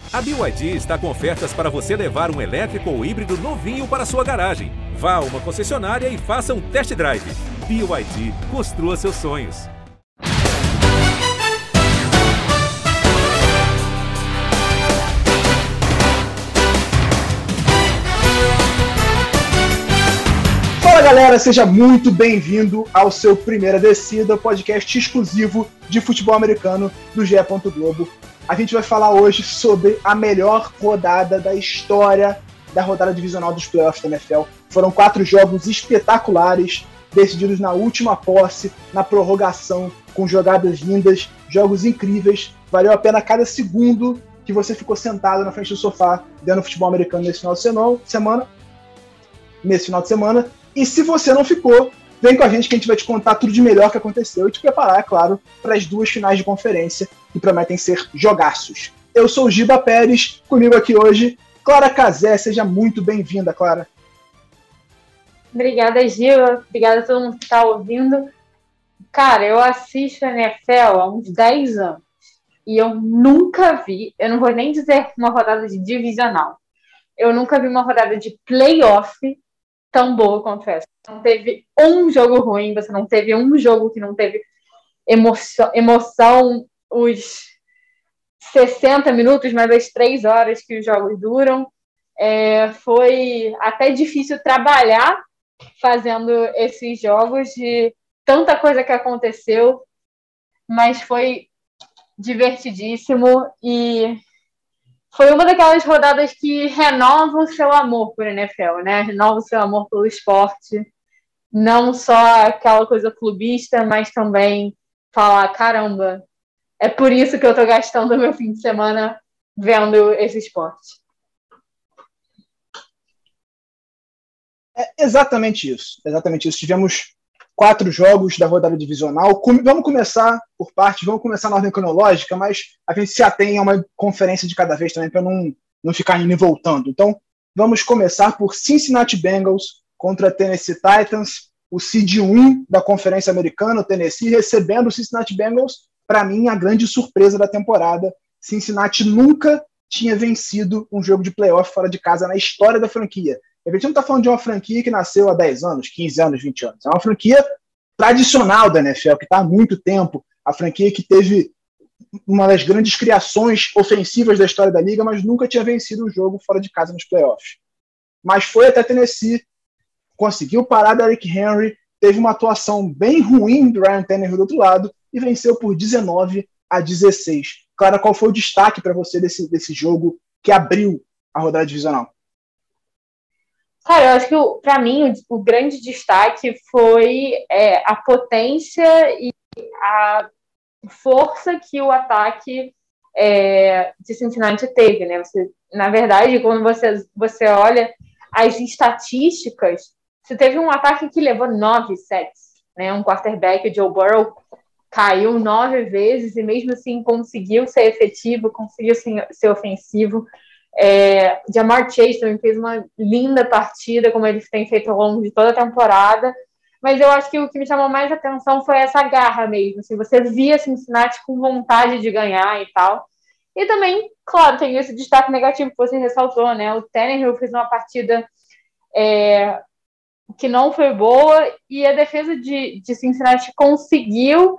A BYD está com ofertas para você levar um elétrico ou híbrido novinho para sua garagem. Vá a uma concessionária e faça um test drive. BYD, construa seus sonhos. Fala galera, seja muito bem-vindo ao seu Primeira Descida, podcast exclusivo de futebol americano do GE. Globo. A gente vai falar hoje sobre a melhor rodada da história da rodada divisional dos playoffs da NFL. Foram 4 jogos espetaculares, decididos na última posse, na prorrogação, com jogadas lindas, jogos incríveis. Valeu a pena cada segundo que você ficou sentado na frente do sofá vendo futebol americano nesse final de semana. E se você não ficou, vem com a gente que a gente vai te contar tudo de melhor que aconteceu e te preparar, é claro, para as 2 finais de conferência que prometem ser jogaços. Eu sou o Giba Pérez, comigo aqui hoje, Clara Cazé. Seja muito bem-vinda, Clara. Obrigada, Giba. Obrigada a todo mundo que está ouvindo. Cara, eu assisto a NFL há uns 10 anos e eu nunca vi, eu não vou nem dizer uma rodada de divisional, eu nunca vi uma rodada de playoff tão boa quanto essa. Não teve um jogo ruim, você não teve um jogo que não teve emoção os 60 minutos, mais as 3 horas que os jogos duram. Foi até difícil trabalhar fazendo esses jogos, de tanta coisa que aconteceu, mas foi divertidíssimo e foi uma daquelas rodadas que renova o seu amor por NFL, né? Renova o seu amor pelo esporte. Não só aquela coisa clubista, mas também falar, caramba, é por isso que eu tô gastando meu fim de semana vendo esse esporte. É exatamente isso. Tivemos 4 jogos da rodada divisional. Vamos começar por partes, vamos começar na ordem cronológica, mas a gente se atém a uma conferência de cada vez também, para não ficar indo e voltando. Então, vamos começar por Cincinnati Bengals contra Tennessee Titans, o seed 1 da Conferência Americana, o Tennessee, recebendo o Cincinnati Bengals. Para mim, a grande surpresa da temporada. Cincinnati nunca tinha vencido um jogo de playoff fora de casa na história da franquia. A gente não está falando de uma franquia que nasceu há 10 anos, 15 anos, 20 anos. É uma franquia tradicional da NFL, que está há muito tempo. A franquia que teve uma das grandes criações ofensivas da história da liga, mas nunca tinha vencido um jogo fora de casa nos playoffs. Mas foi até Tennessee, conseguiu parar Derrick Henry, teve uma atuação bem ruim do Ryan Tannehill do outro lado e venceu por 19-16. Clara, qual foi o destaque para você desse jogo que abriu a rodada divisional? Cara, eu acho que, para mim, o grande destaque foi a potência e a força que o ataque de Cincinnati teve, né? Na verdade, quando você olha as estatísticas, você teve um ataque que levou 9 sacks, né? Um quarterback, o Joe Burrow, caiu 9 vezes e mesmo assim conseguiu ser efetivo, conseguiu ser ofensivo. Ja'Marr Chase também fez uma linda partida, como ele tem feito ao longo de toda a temporada, mas eu acho que o que me chamou mais atenção foi essa garra mesmo, assim, você via Cincinnati com vontade de ganhar e tal, e também, claro, tem esse destaque negativo que você ressaltou, né, o Tannehill fez uma partida que não foi boa, e a defesa de Cincinnati conseguiu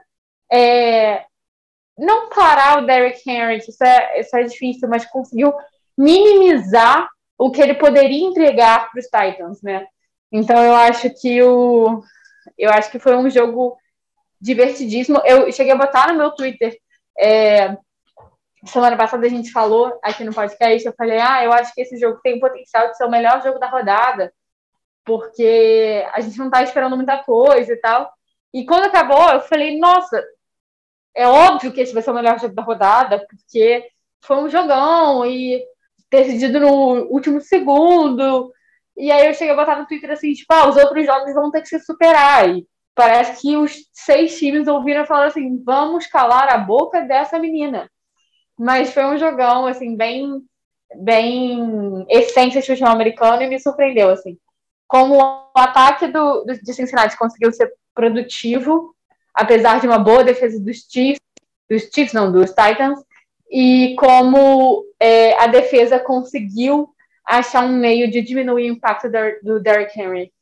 não parar o Derrick Henry, isso é difícil, mas conseguiu minimizar o que ele poderia entregar para os Titans, né? Então eu acho que foi um jogo divertidíssimo. Eu cheguei a botar no meu Twitter, semana passada a gente falou aqui no podcast, eu falei, eu acho que esse jogo tem o potencial de ser o melhor jogo da rodada, porque a gente não tá esperando muita coisa e tal. E quando acabou, eu falei, nossa, é óbvio que esse vai ser o melhor jogo da rodada, porque foi um jogão e decidido no último segundo. E aí eu cheguei a botar no Twitter assim, tipo, os outros jogos vão ter que se superar. E parece que os 6 times ouviram falar assim, vamos calar a boca dessa menina. Mas foi um jogão, assim, bem essência de futebol americano e me surpreendeu, assim. Como o ataque de Cincinnati conseguiu ser produtivo, apesar de uma boa defesa dos Titans, e como a defesa conseguiu achar um meio de diminuir o impacto do Derrick Henry.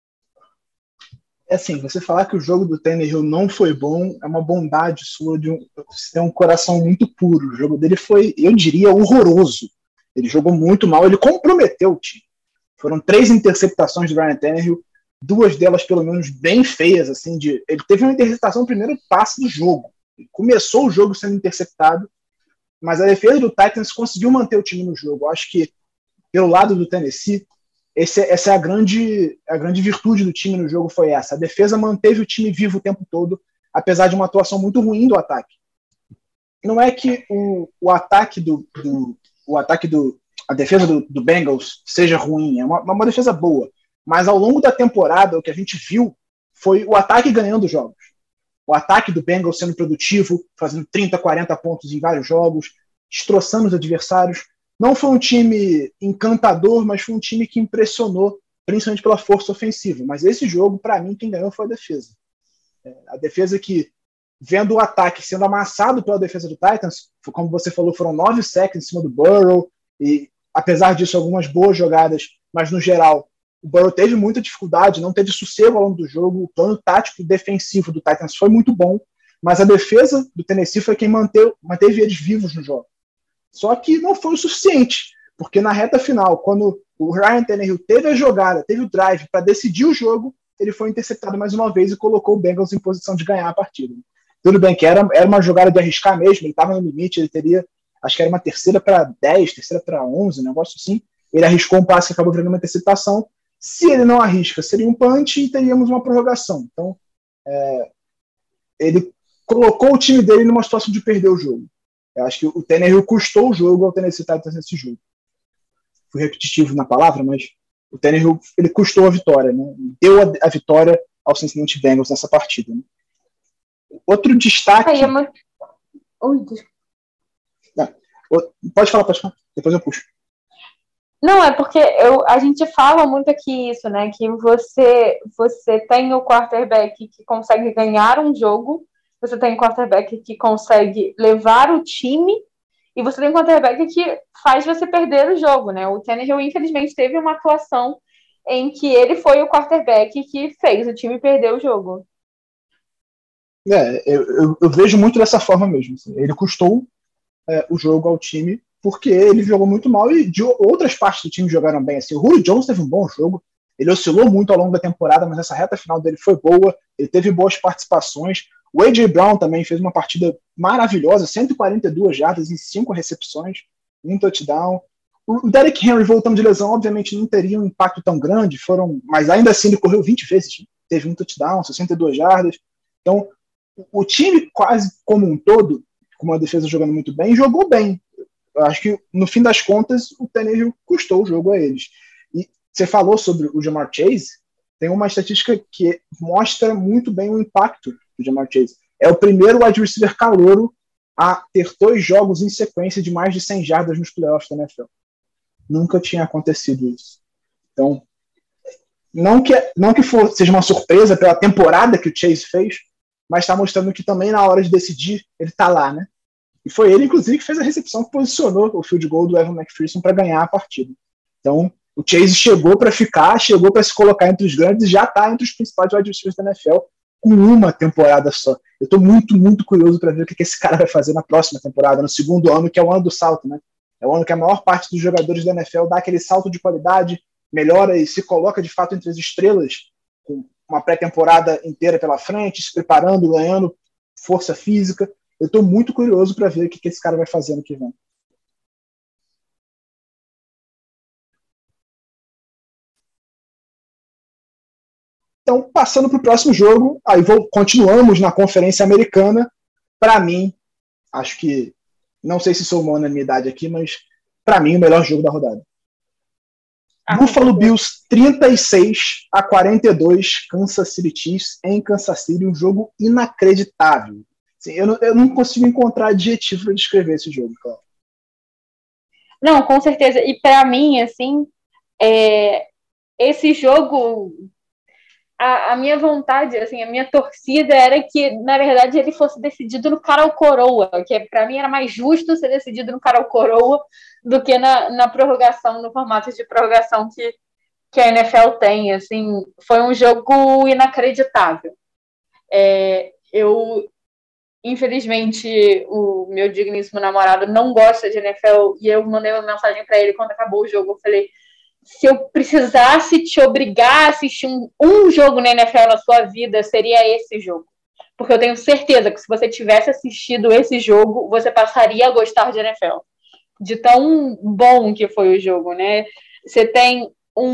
Assim, você falar que o jogo do Tannehill não foi bom é uma bondade sua, você tem um coração muito puro. O jogo dele foi, eu diria, horroroso. Ele jogou muito mal, ele comprometeu o time. Foram 3 interceptações de Ryan Tannehill, 2 delas pelo menos bem feias, assim, ele teve uma interceptação no primeiro passe do jogo. Ele começou o jogo sendo interceptado, mas a defesa do Titans conseguiu manter o time no jogo. Eu acho que, pelo lado do Tennessee, essa é a grande virtude do time no jogo, foi essa. A defesa manteve o time vivo o tempo todo, apesar de uma atuação muito ruim do ataque. Não é que a defesa do Bengals seja ruim, é uma defesa boa, mas ao longo da temporada o que a gente viu foi o ataque ganhando jogos. O ataque do Bengals sendo produtivo, fazendo 30, 40 pontos em vários jogos, destroçando os adversários. Não foi um time encantador, mas foi um time que impressionou, principalmente pela força ofensiva. Mas esse jogo, para mim, quem ganhou foi a defesa. A defesa que, vendo o ataque sendo amassado pela defesa do Titans, como você falou, foram 9 sacks em cima do Burrow, e apesar disso, algumas boas jogadas, mas no geral, o Burrow teve muita dificuldade, não teve sossego ao longo do jogo, o plano tático defensivo do Titans foi muito bom, mas a defesa do Tennessee foi quem manteve eles vivos no jogo. Só que não foi o suficiente, porque na reta final, quando o Ryan Tannehill teve a jogada, teve o drive para decidir o jogo, ele foi interceptado mais uma vez e colocou o Bengals em posição de ganhar a partida. Tudo bem que era uma jogada de arriscar mesmo, ele estava no limite, ele teria, acho que era uma 3ª para 10, 3ª para 11, um negócio assim. Ele arriscou um passe que acabou virando uma interceptação. Se ele não arrisca, seria um punch e teríamos uma prorrogação. Então, ele colocou o time dele numa situação de perder o jogo. Eu acho que o Tannehill custou o jogo ao Tennessee Titans nesse jogo. Fui repetitivo na palavra, mas o Tannehill, ele custou a vitória, né? Deu a vitória ao Cincinnati Bengals nessa partida. Né? Outro destaque... Pode falar. Depois eu puxo. Não, é porque a gente fala muito aqui isso, né? Que você tem o quarterback que consegue ganhar um jogo, você tem um quarterback que consegue levar o time, e você tem um quarterback que faz você perder o jogo, né? O Tannehill, infelizmente, teve uma atuação em que ele foi o quarterback que fez o time perder o jogo. Eu vejo muito dessa forma mesmo. Assim. Ele custou o jogo ao time porque ele jogou muito mal e de outras partes do time jogaram bem. Assim. O Julio Jones teve um bom jogo, ele oscilou muito ao longo da temporada, mas essa reta final dele foi boa, ele teve boas participações. O A.J. Brown também fez uma partida maravilhosa, 142 jardas em 5 recepções, 1 touchdown. O Derrick Henry voltando de lesão, obviamente não teria um impacto tão grande, mas ainda assim ele correu 20 vezes, teve 1 touchdown, 62 jardas. Então, o time quase como um todo, com uma defesa jogando muito bem, jogou bem. Eu acho que, no fim das contas, o Tannehill custou o jogo a eles. E você falou sobre o Ja'Marr Chase, tem uma estatística que mostra muito bem o impacto do Ja'Marr Chase. É o primeiro wide receiver calouro a ter 2 jogos em sequência de mais de 100 jardas nos playoffs da NFL. Nunca tinha acontecido isso. Então, não que seja uma surpresa pela temporada que o Chase fez, mas está mostrando que também na hora de decidir, ele está lá, né? E foi ele, inclusive, que fez a recepção que posicionou o field goal do Evan McPherson para ganhar a partida. Então, o Chase chegou para ficar, chegou para se colocar entre os grandes e já está entre os principais wide receivers da NFL com uma temporada só. Eu estou muito, muito curioso para ver o que esse cara vai fazer na próxima temporada, no segundo ano, que é o ano do salto, né? É o ano que a maior parte dos jogadores da NFL dá aquele salto de qualidade, melhora e se coloca de fato entre as estrelas, com uma pré-temporada inteira pela frente, se preparando, ganhando força física. Eu estou muito curioso para ver o que esse cara vai fazer no que vem. Então, passando para o próximo jogo, aí continuamos na Conferência Americana. Para mim, acho que, não sei se sou uma unanimidade aqui, mas para mim o melhor jogo da rodada. Buffalo Bills 36-42, Kansas City Chiefs em Kansas City, um jogo inacreditável. Assim, eu não consigo encontrar adjetivo para descrever esse jogo, cara. Não, com certeza. E para mim, assim, esse jogo, a minha vontade, assim, a minha torcida era que, na verdade, ele fosse decidido no cara ou coroa, que para mim era mais justo ser decidido no cara ou coroa do que na prorrogação, no formato de prorrogação que a NFL tem. Assim, foi um jogo inacreditável. Infelizmente, o meu digníssimo namorado não gosta de NFL e eu mandei uma mensagem para ele quando acabou o jogo. Eu falei: se eu precisasse te obrigar a assistir um jogo na NFL na sua vida, seria esse jogo. Porque eu tenho certeza que se você tivesse assistido esse jogo, você passaria a gostar de NFL. De tão bom que foi o jogo, né? Você tem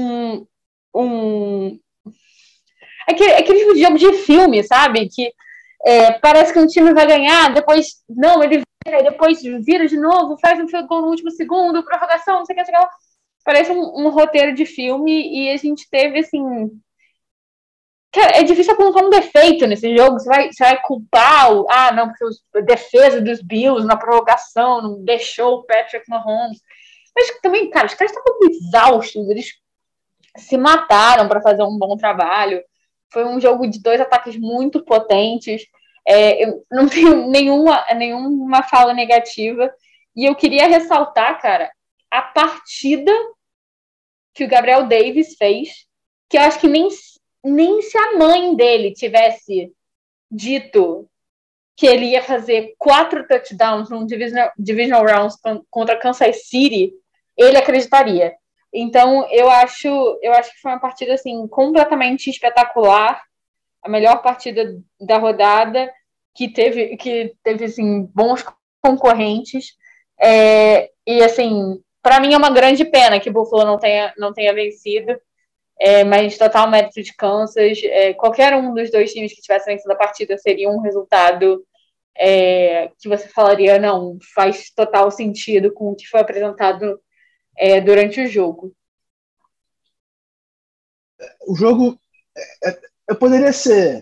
aquele jogo de filme, sabe? Que parece que um time vai ganhar, depois não, ele vira, depois vira de novo, faz um field goal no último segundo, prorrogação, não sei o que, parece um roteiro de filme, e a gente teve, assim... Cara, é difícil apontar um defeito nesse jogo. Você vai culpar não, porque a defesa dos Bills na prorrogação não deixou o Patrick Mahomes. Mas também, cara, os caras estavam exaustos, eles se mataram para fazer um bom trabalho. Foi um jogo de 2 ataques muito potentes. Eu não tenho nenhuma fala negativa. E eu queria ressaltar, cara, a partida que o Gabriel Davis fez, que eu acho que nem se a mãe dele tivesse dito que ele ia fazer 4 touchdowns num divisional round contra Kansas City, ele acreditaria. Então, eu acho que foi uma partida, assim, completamente espetacular, a melhor partida da rodada, que teve assim, bons concorrentes, e, assim, para mim é uma grande pena que o Buffalo não tenha vencido, mas total mérito de Kansas. Qualquer um dos dois times que tivesse vencido a partida seria um resultado que você falaria, não, faz total sentido com o que foi apresentado durante o jogo. O jogo, eu poderia ser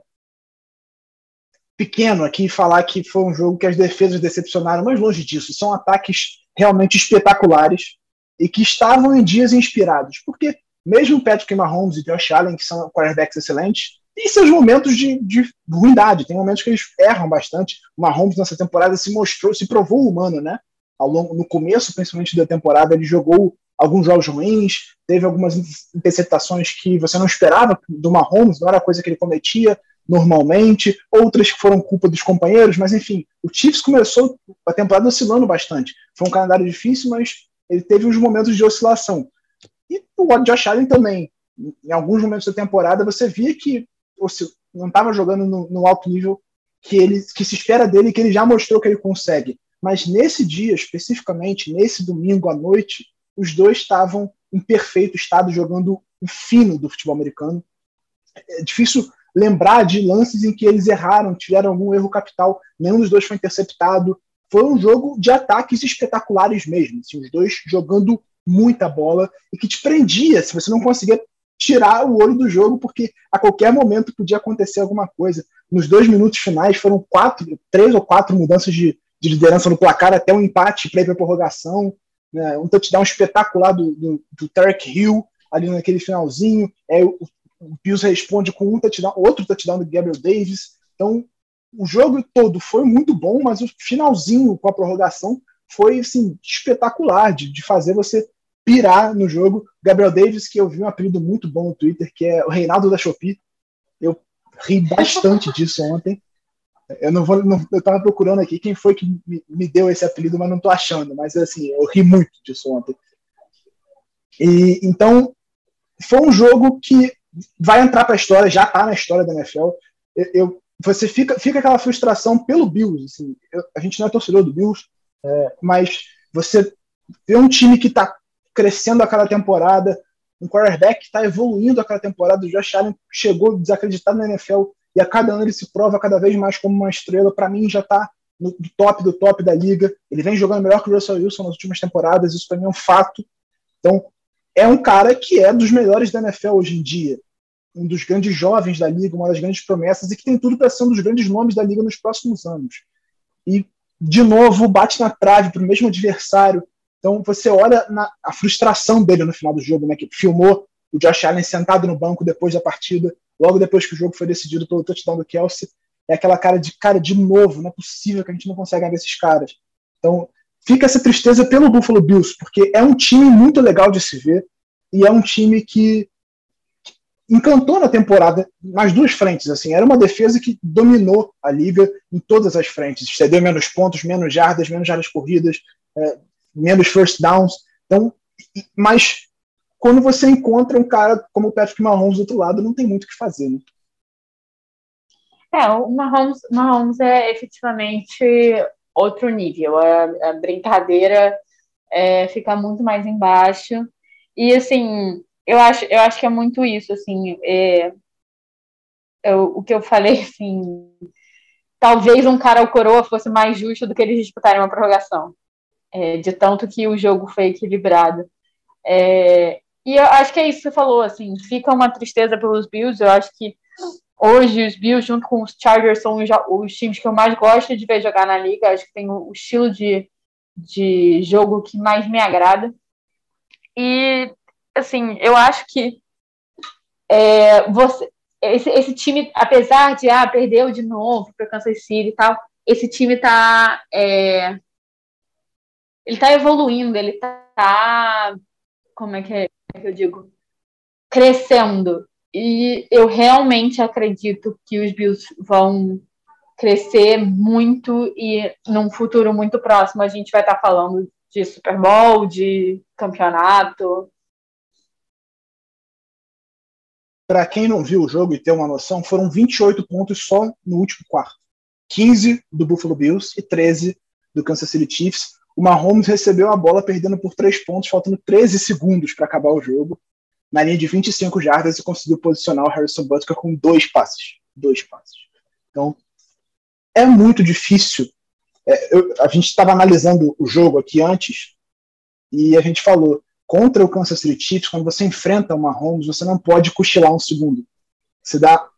pequeno aqui e falar que foi um jogo que as defesas decepcionaram, mas longe disso, são ataques realmente espetaculares e que estavam em dias inspirados, porque mesmo Patrick Mahomes e Josh Allen, que são quarterbacks excelentes, tem seus momentos de ruindade, tem momentos que eles erram bastante. O Mahomes nessa temporada se provou humano, né? No começo, principalmente da temporada, ele jogou alguns jogos ruins, teve algumas interceptações que você não esperava do Mahomes, não era coisa que ele cometia normalmente, outras que foram culpa dos companheiros, mas enfim, o Chiefs começou a temporada oscilando bastante. Foi um calendário difícil, mas ele teve uns momentos de oscilação. E o Josh Allen também, em alguns momentos da temporada, você via que não estava jogando no alto nível que se espera dele, que ele já mostrou que ele consegue. Mas nesse dia, especificamente, nesse domingo à noite, os dois estavam em perfeito estado, jogando o fino do futebol americano. É difícil lembrar de lances em que eles erraram, tiveram algum erro capital, nenhum dos dois foi interceptado. Foi um jogo de ataques espetaculares mesmo, assim, os dois jogando muita bola e que te prendia se você não conseguia tirar o olho do jogo, porque a qualquer momento podia acontecer alguma coisa. Nos 2 minutos finais foram 3 ou 4 mudanças de liderança no placar até um empate para ir para a prorrogação, né? Um touchdown espetacular do Tyreek Hill ali naquele finalzinho, o Bills responde com outro touchdown do Gabriel Davis. Então o jogo todo foi muito bom, mas o finalzinho com a prorrogação foi assim, espetacular, de fazer você pirar no jogo. Gabriel Davis, que eu vi um apelido muito bom no Twitter, que é o Reinaldo da Shopee. Eu ri bastante disso ontem. Eu tava procurando aqui quem foi que me deu esse apelido, mas não tô achando. Mas assim, eu ri muito disso ontem. E então foi um jogo que vai entrar para a história, já tá na história da NFL. Você fica aquela frustração pelo Bills. Assim, a gente não é torcedor do Bills, mas você vê um time que está crescendo a cada temporada, um quarterback que está evoluindo a cada temporada. O Josh Allen chegou desacreditado na NFL e a cada ano ele se prova cada vez mais como uma estrela. Para mim já está no top do top da liga. Ele vem jogando melhor que o Russell Wilson nas últimas temporadas, isso para mim é um fato. Então é um cara que é dos melhores da NFL hoje em dia, um dos grandes jovens da liga, uma das grandes promessas, e que tem tudo para ser um dos grandes nomes da liga nos próximos anos. E de novo bate na trave para o mesmo adversário. Então você olha a frustração dele no final do jogo, né, que filmou o Josh Allen sentado no banco depois da partida, logo depois que o jogo foi decidido pelo touchdown do Kelce, é aquela cara, de novo, não é possível que a gente não consiga ganhar esses caras. Então, fica essa tristeza pelo Buffalo Bills, porque é um time muito legal de se ver, e é um time que encantou na temporada nas duas frentes. Assim, era uma defesa que dominou a liga em todas as frentes, cedeu menos pontos, menos jardas corridas, menos first downs. Então, mas quando você encontra um cara como o Patrick Mahomes do outro lado, não tem muito o que fazer, né? O Mahomes é efetivamente outro nível. A brincadeira fica muito mais embaixo. E, assim, eu acho que é muito isso, assim, o que eu falei, assim, talvez um cara ou coroa fosse mais justo do que eles disputarem uma prorrogação, de tanto que o jogo foi equilibrado. E eu acho que é isso que você falou, assim, fica uma tristeza pelos Bills. Eu acho que hoje os Bills, junto com os Chargers, são os times que eu mais gosto de ver jogar na liga. Acho que tem o estilo de jogo que mais me agrada. E, assim, eu acho que esse time, apesar de perdeu de novo para Kansas City e tal, esse time tá ele tá evoluindo, ele tá como é que eu digo? Crescendo. E eu realmente acredito que os Bills vão crescer muito e num futuro muito próximo a gente vai estar falando de Super Bowl, de campeonato. Para quem não viu o jogo e ter uma noção, foram 28 pontos só no último quarto. 15 do Buffalo Bills e 13 do Kansas City Chiefs. O Mahomes recebeu a bola perdendo por 3 pontos, faltando 13 segundos para acabar o jogo, na linha de 25 jardas, e conseguiu posicionar o Harrison Butker com 2 passes. 2 passes. Então, é muito difícil. A gente estava analisando o jogo aqui antes e a gente falou, contra o Kansas City Chiefs, quando você enfrenta o Mahomes, você não pode cochilar um segundo. Você dá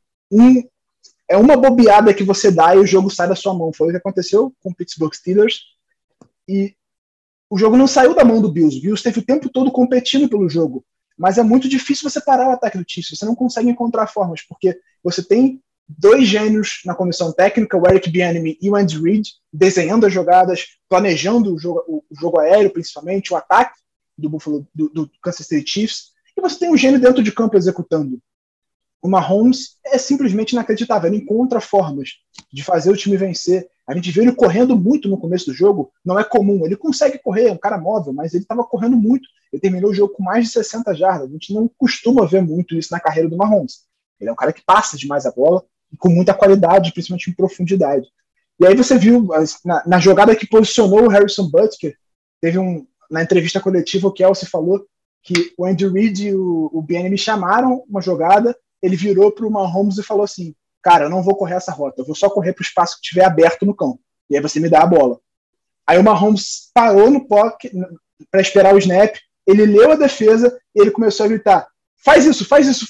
uma bobeada que você dá e o jogo sai da sua mão. Foi o que aconteceu com o Pittsburgh Steelers. E o jogo não saiu da mão do Bills. O Bills teve o tempo todo competindo pelo jogo. Mas é muito difícil você parar o ataque do Chiefs. Você não consegue encontrar formas, porque você tem 2 gênios na comissão técnica, o Eric Bieniemy e o Andy Reid, desenhando as jogadas, planejando o jogo aéreo, principalmente, o ataque do Kansas City Chiefs, e você tem um gênio dentro de campo executando. O Mahomes é simplesmente inacreditável. Ele encontra formas de fazer o time vencer. A gente viu ele correndo muito no começo do jogo. Não é comum. Ele consegue correr, é um cara móvel, mas ele estava correndo muito. Ele terminou o jogo com mais de 60 jardas. A gente não costuma ver muito isso na carreira do Mahomes. Ele é um cara que passa demais a bola e com muita qualidade, principalmente em profundidade. E aí você viu, na jogada que posicionou o Harrison Butker, na entrevista coletiva, o Kelce falou que o Andy Reid e o Bieniemy chamaram uma jogada, ele virou para o Mahomes e falou assim, cara, eu não vou correr essa rota, eu vou só correr para o espaço que estiver aberto no campo, e aí você me dá a bola. Aí o Mahomes parou no pocket para esperar o snap, ele leu a defesa e ele começou a gritar, faz isso,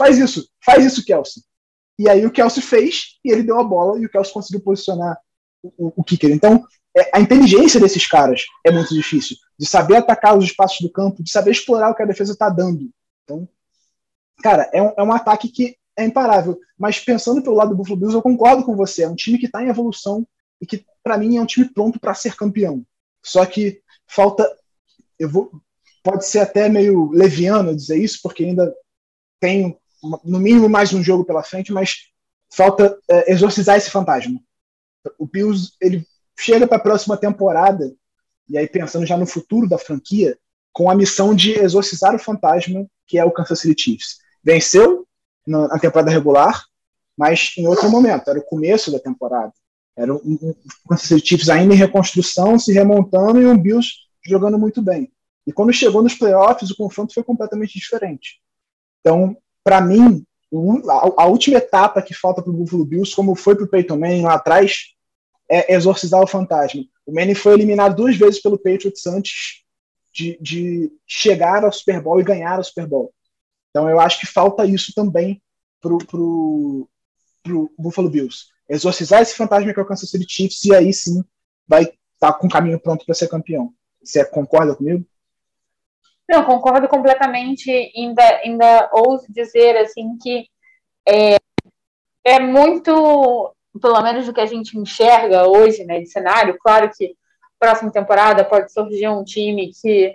Kelce. E aí o Kelce fez, e ele deu a bola, e o Kelce conseguiu posicionar o kicker. Então, a inteligência desses caras é muito difícil, de saber atacar os espaços do campo, de saber explorar o que a defesa está dando. Então, cara, é um ataque que é imparável. Mas pensando pelo lado do Buffalo Bills, eu concordo com você. É um time que está em evolução e que, para mim, é um time pronto para ser campeão. Só que falta... Pode ser até meio leviano dizer isso, porque ainda tem, no mínimo, mais um jogo pela frente, mas falta exorcizar esse fantasma. O Bills, ele chega para a próxima temporada, e aí pensando já no futuro da franquia, com a missão de exorcizar o fantasma que é o Kansas City Chiefs. Venceu na temporada regular, mas em outro momento, era o começo da temporada. Era o Kansas City Chiefs ainda em reconstrução, se remontando, e um Bills jogando muito bem. E quando chegou nos playoffs, o confronto foi completamente diferente. Então, para mim, a última etapa que falta para o Buffalo Bills, como foi para o Peyton Manning lá atrás, é exorcizar o fantasma. O Manning foi eliminado 2 vezes pelo Patriots antes de chegar ao Super Bowl e ganhar o Super Bowl. Então eu acho que falta isso também pro Buffalo Bills. Exorcizar esse fantasma que é o Kansas City Chiefs, e aí sim vai estar com o caminho pronto para ser campeão. Você concorda comigo? Não, concordo completamente. Ainda ouso dizer assim que é muito, pelo menos do que a gente enxerga hoje, né, de cenário. Claro que próxima temporada pode surgir um time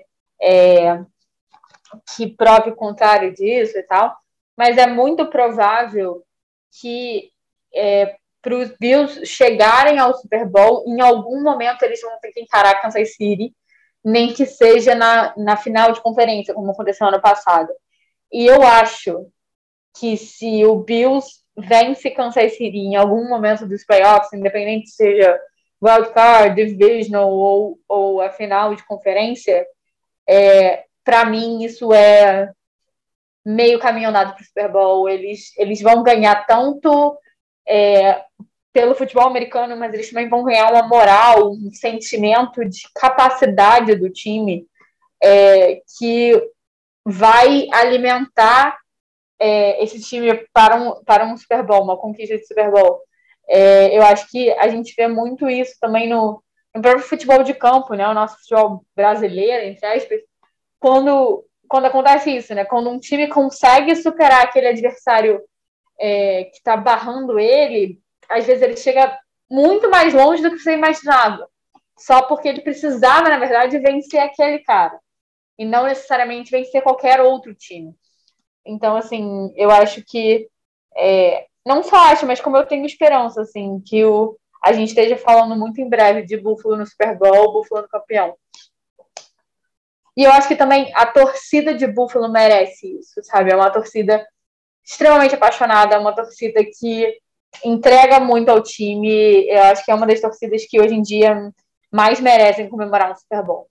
que prove o contrário disso e tal, mas é muito provável que para os Bills chegarem ao Super Bowl, em algum momento eles vão ter que encarar Kansas City, nem que seja na final de conferência, como aconteceu ano passado. E eu acho que se o Bills vence Kansas City em algum momento dos playoffs, independente seja wildcard, divisional ou a final de conferência, para mim isso é meio caminho andado para o Super Bowl. Eles vão ganhar tanto pelo futebol americano, mas eles também vão ganhar uma moral, um sentimento de capacidade do time que vai alimentar esse time para um Super Bowl, uma conquista de Super Bowl. Eu acho que a gente vê muito isso também no próprio futebol de campo, né? O nosso futebol brasileiro, entre aspas, quando acontece isso, né? Quando um time consegue superar aquele adversário que está barrando ele, às vezes ele chega muito mais longe do que você imaginava, só porque ele precisava, na verdade, vencer aquele cara, e não necessariamente vencer qualquer outro time. Então, assim, eu acho que não só acho, mas como eu tenho esperança, assim, que a gente esteja falando muito em breve de Buffalo no Super Bowl, Buffalo no campeão. E eu acho que também a torcida de Buffalo merece isso, sabe? É uma torcida extremamente apaixonada, é uma torcida que entrega muito ao time. Eu acho que é uma das torcidas que hoje em dia mais merecem comemorar um Super Bowl.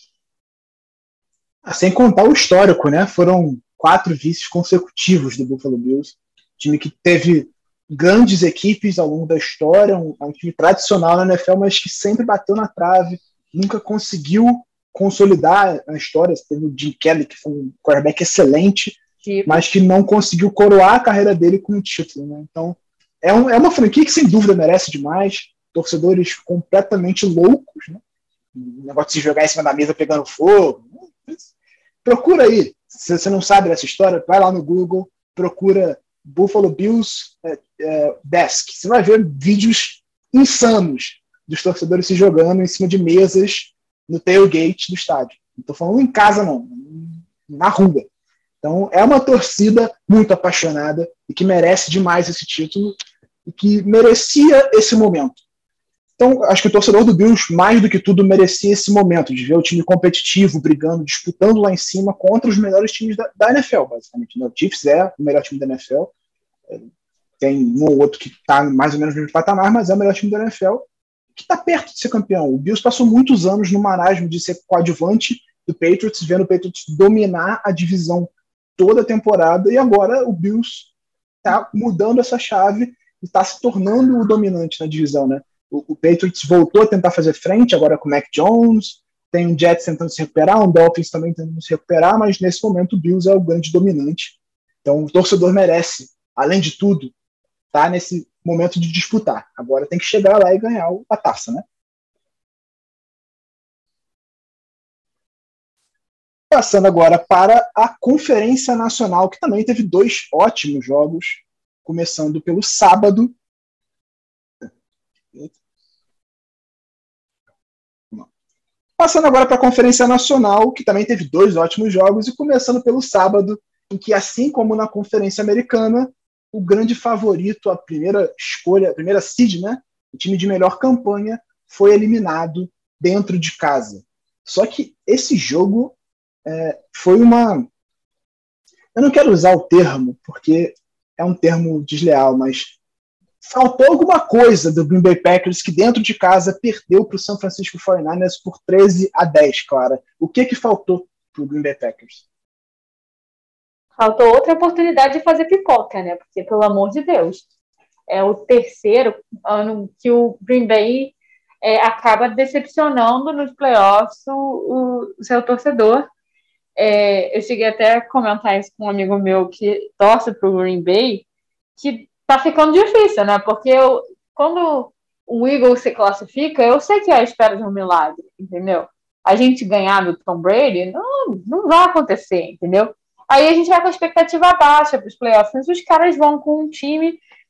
Sem contar o histórico, né? Foram 4 vices consecutivos do Buffalo Bills. Time que teve grandes equipes ao longo da história, é um time tradicional na NFL, mas que sempre bateu na trave, nunca conseguiu consolidar a história. Teve o Jim Kelly, que foi um quarterback excelente, mas que não conseguiu coroar a carreira dele com o título, né? Então, é uma franquia que sem dúvida merece demais, torcedores completamente loucos, né? O negócio de se jogar em cima da mesa pegando fogo. Procura aí, se você não sabe dessa história, vai lá no Google, procura Buffalo Bills Desk. Você vai ver vídeos insanos dos torcedores se jogando em cima de mesas no tailgate do estádio. Não estou falando em casa, não, na rua. Então, é uma torcida muito apaixonada e que merece demais esse título e que merecia esse momento. Então, acho que o torcedor do Bills, mais do que tudo, merecia esse momento de ver o time competitivo, brigando, disputando lá em cima contra os melhores times da NFL, basicamente. O Chiefs é o melhor time da NFL. Tem um ou outro que está mais ou menos no mesmo patamar, mas é o melhor time da NFL, que está perto de ser campeão. O Bills passou muitos anos no marasmo de ser coadjuvante do Patriots, vendo o Patriots dominar a divisão toda a temporada, e agora o Bills está mudando essa chave e está se tornando o dominante na divisão, né? O Patriots voltou a tentar fazer frente, agora com o Mac Jones, tem um Jets tentando se recuperar, um Dolphins também tentando se recuperar, mas nesse momento o Bills é o grande dominante. Então o torcedor merece, além de tudo, estar nesse momento de disputar. Agora tem que chegar lá e ganhar a taça, né? Passando agora para a Conferência Nacional, que também teve 2 ótimos jogos, começando pelo sábado. Passando agora para a Conferência Nacional, que também teve 2 ótimos jogos, e começando pelo sábado, em que, assim como na Conferência Americana, o grande favorito, a primeira escolha, a primeira seed, né, o time de melhor campanha, foi eliminado dentro de casa. Só que esse jogo foi uma... Eu não quero usar o termo, porque é um termo desleal, mas faltou alguma coisa do Green Bay Packers, que dentro de casa perdeu para o San Francisco 49ers por 13-10, Clara. O que faltou para o Green Bay Packers? Faltou outra oportunidade de fazer pipoca, né? Porque, pelo amor de Deus, é o terceiro ano que o Green Bay acaba decepcionando nos playoffs o seu torcedor. Eu cheguei até a comentar isso com um amigo meu que torce para o Green Bay, que tá ficando difícil, né? Porque quando o Eagles se classifica, eu sei que é a espera de um milagre, entendeu? A gente ganhar do Tom Brady, não vai acontecer, entendeu? Aí a gente vai com a expectativa baixa para os playoffs, mas os caras vão com um time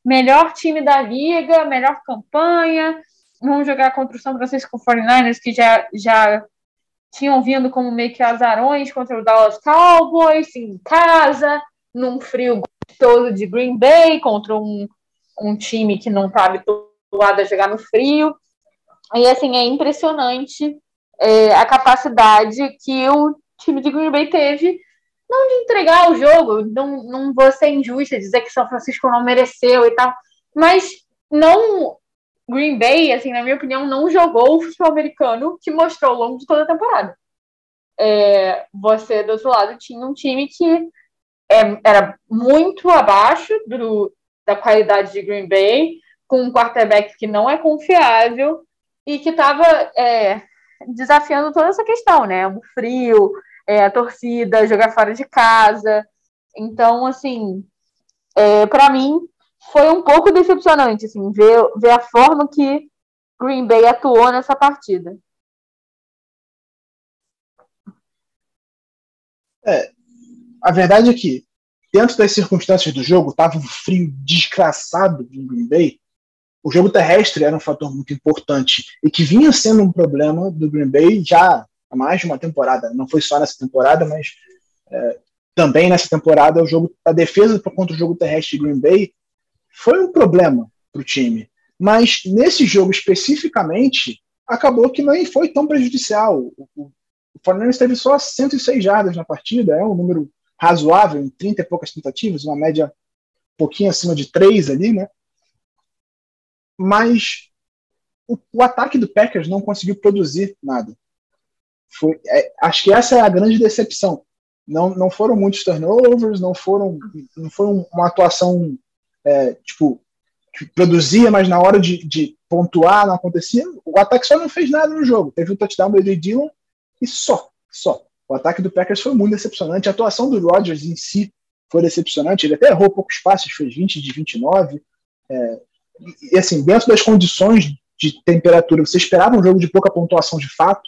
melhor time da liga, melhor campanha, vamos jogar contra o São Francisco 49ers, que já tinham vindo como meio que azarões contra o Dallas Cowboys, em casa, num frio gostoso de Green Bay, contra um time que não está habituado a jogar no frio. E, assim, é impressionante a capacidade que o time de Green Bay teve, não de entregar o jogo, não vou ser injusta, dizer que São Francisco não mereceu e tal, mas não... Green Bay, assim, na minha opinião, não jogou o futebol americano que mostrou ao longo de toda a temporada. Você, do outro lado, tinha um time que era muito abaixo da qualidade de Green Bay, com um quarterback que não é confiável e que estava desafiando toda essa questão, né? O frio, a torcida, jogar fora de casa. Então, assim, para mim, foi um pouco decepcionante, assim, ver a forma que Green Bay atuou nessa partida. A verdade é que, dentro das circunstâncias do jogo, estava um frio desgraçado em Green Bay. O jogo terrestre era um fator muito importante e que vinha sendo um problema do Green Bay já há mais de uma temporada. Não foi só nessa temporada, mas também nessa temporada a defesa contra o jogo terrestre de Green Bay foi um problema para o time. Mas nesse jogo especificamente, acabou que não foi tão prejudicial. O 49ers teve só 106 jardas na partida, é um número razoável, em 30 e poucas tentativas, uma média um pouquinho acima de 3 ali, né? Mas o ataque do Packers não conseguiu produzir nada. Acho que essa é a grande decepção. Não foram muitos turnovers, não foram uma atuação que produzia, mas na hora de pontuar não acontecia. O ataque só não fez nada no jogo. Teve um touchdown do A.J. Dillon e só. O ataque do Packers foi muito decepcionante. A atuação do Rodgers em si foi decepcionante. Ele até errou poucos passes, fez 20 de 29. E assim, dentro das condições de temperatura, você esperava um jogo de pouca pontuação de fato,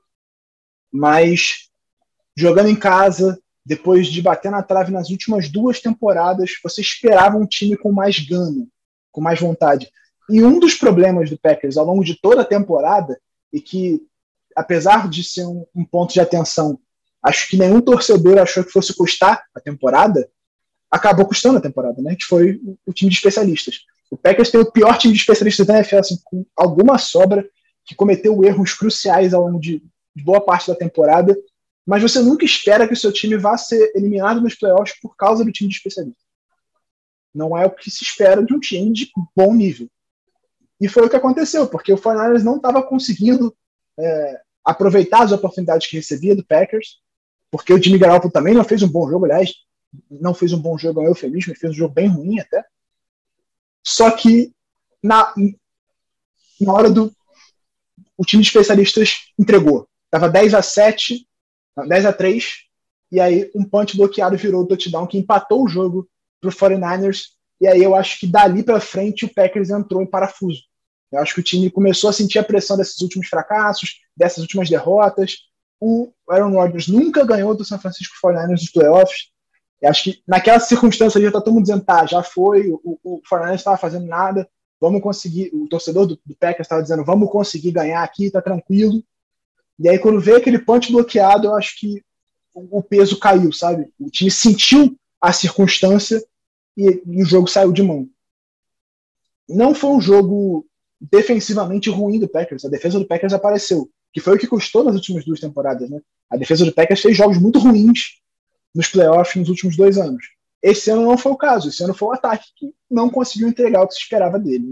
mas jogando em casa, depois de bater na trave nas últimas 2 temporadas, você esperava um time com mais gana, com mais vontade. E um dos problemas do Packers ao longo de toda a temporada, e que, apesar de ser um ponto de atenção, acho que nenhum torcedor achou que fosse custar a temporada, acabou custando a temporada, né? Que foi o time de especialistas. O Packers tem o pior time de especialistas da NFL, assim, com alguma sobra, que cometeu erros cruciais ao longo de boa parte da temporada, mas você nunca espera que o seu time vá ser eliminado nos playoffs por causa do time de especialistas. Não é o que se espera de um time de bom nível. E foi o que aconteceu, porque o 49ers não estava conseguindo aproveitar as oportunidades que recebia do Packers, porque o Jimmy Garoppolo também não fez um bom jogo, aliás, não fez um bom jogo, é um eufemismo, ele fez um jogo bem ruim até. Só que na hora o time de especialistas entregou. Estava 10-7, 10-3, e aí um punch bloqueado virou o touchdown que empatou o jogo para o 49ers, e aí eu acho que dali para frente o Packers entrou em parafuso. Eu acho que o time começou a sentir a pressão desses últimos fracassos, dessas últimas derrotas. O Aaron Rodgers nunca ganhou do San Francisco 49ers nos playoffs. Eu acho que naquela circunstância já está todo mundo dizendo, já foi, o 49ers estava fazendo nada, vamos conseguir, o torcedor do Packers estava dizendo, vamos conseguir ganhar aqui, tá tranquilo. E aí quando veio aquele punch bloqueado, eu acho que o peso caiu, sabe? O time sentiu a circunstância e o jogo saiu de mão. Não foi um jogo defensivamente ruim do Packers, a defesa do Packers apareceu, que foi o que custou nas últimas 2 temporadas, né? A defesa do Packers fez jogos muito ruins nos playoffs nos últimos 2 anos. Esse ano não foi o caso, esse ano foi o ataque que não conseguiu entregar o que se esperava dele.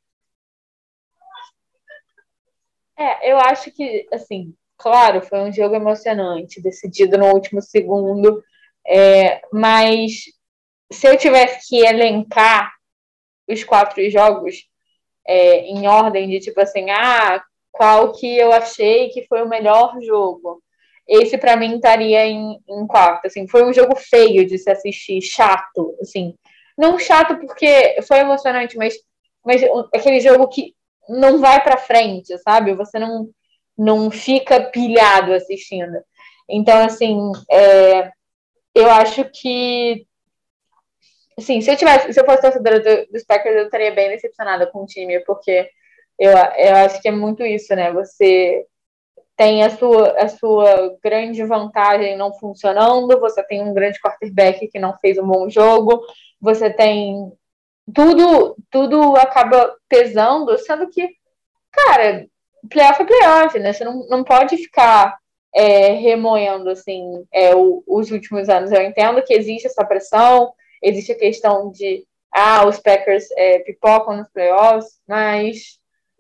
Eu acho que, assim, claro, foi um jogo emocionante, decidido no último segundo, mas se eu tivesse que elencar os 4 jogos em ordem de tipo assim, qual que eu achei que foi o melhor jogo, esse para mim estaria em quarto. Assim, foi um jogo feio de se assistir, chato, assim, não chato porque foi emocionante, mas aquele jogo que não vai para frente, sabe? Você não fica pilhado assistindo. Então, assim, eu acho que Assim, se eu fosse torcedora dos Packers, eu estaria bem decepcionada com o time, porque eu acho que é muito isso, né? Você tem a sua grande vantagem não funcionando, você tem um grande quarterback que não fez um bom jogo, você tem tudo acaba pesando, sendo que, cara, playoff é playoff, né? Você não pode ficar remoendo assim os últimos anos. Eu entendo que existe essa pressão, existe a questão de os Packers pipocam nos playoffs, mas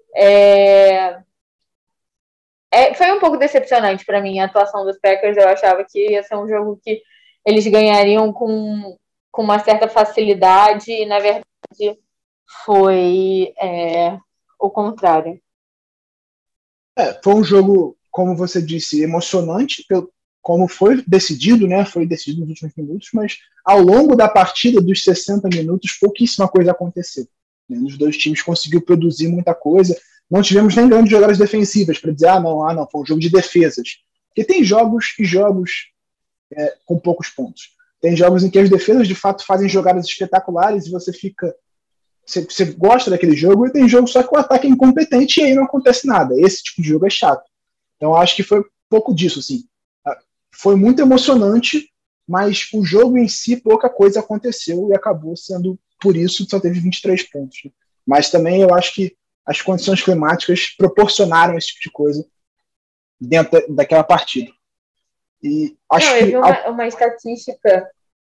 foi um pouco decepcionante para mim a atuação dos Packers. Eu achava que ia ser um jogo que eles ganhariam com uma certa facilidade, e na verdade foi o contrário. Foi um jogo, como você disse, emocionante, como foi decidido, né? Foi decidido nos últimos minutos, mas ao longo da partida, dos 60 minutos, pouquíssima coisa aconteceu. Os dois times conseguiram produzir muita coisa. Não tivemos nem grandes jogadas defensivas para dizer, não, foi um jogo de defesas. Porque tem jogos e jogos com poucos pontos. Tem jogos em que as defesas, de fato, fazem jogadas espetaculares e você gosta daquele jogo, e tem jogo só que o ataque é incompetente e aí não acontece nada. Esse tipo de jogo é chato. Então acho que foi um pouco disso, assim. Foi muito emocionante, mas o jogo em si, pouca coisa aconteceu e acabou sendo, por isso, só teve 23 pontos. Né? Mas também eu acho que as condições climáticas proporcionaram esse tipo de coisa dentro daquela partida. E acho eu vi uma estatística.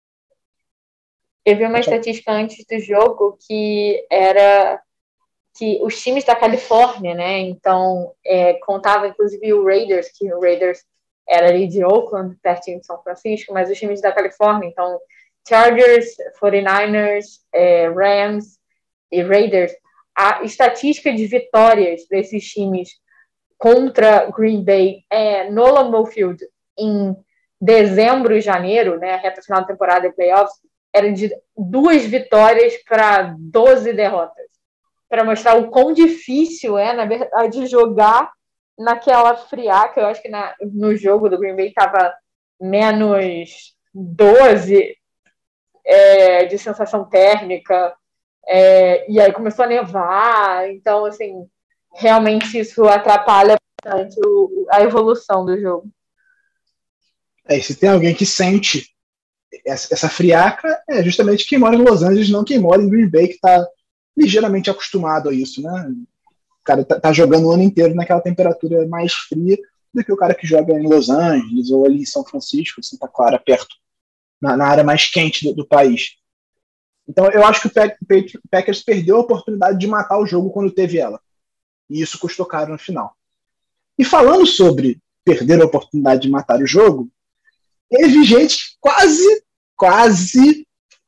Eu vi uma estatística antes do jogo que era que os times da Califórnia, né? Então, contava inclusive o Raiders, que o Raiders era ali de Oakland, pertinho de São Francisco, mas os times da Califórnia, então Chargers, 49ers, Rams e Raiders, a estatística de vitórias desses times contra Green Bay no Lambeau Field em dezembro e janeiro, né, a reta final da temporada e playoffs, era de 2 vitórias para 12 derrotas, para mostrar o quão difícil na verdade, jogar naquela friaca. Eu acho que no jogo do Green Bay estava menos 12 de sensação térmica, e aí começou a nevar, então, assim, realmente isso atrapalha bastante a evolução do jogo. Se tem alguém que sente essa friaca, é justamente quem mora em Los Angeles, não quem mora em Green Bay, que está ligeiramente acostumado a isso, né? O cara tá jogando o ano inteiro naquela temperatura mais fria do que o cara que joga em Los Angeles ou ali em São Francisco, Santa Clara, perto, na área mais quente do país. Então eu acho que o Packers perdeu a oportunidade de matar o jogo quando teve ela. E isso custou caro no final. E falando sobre perder a oportunidade de matar o jogo, teve gente que quase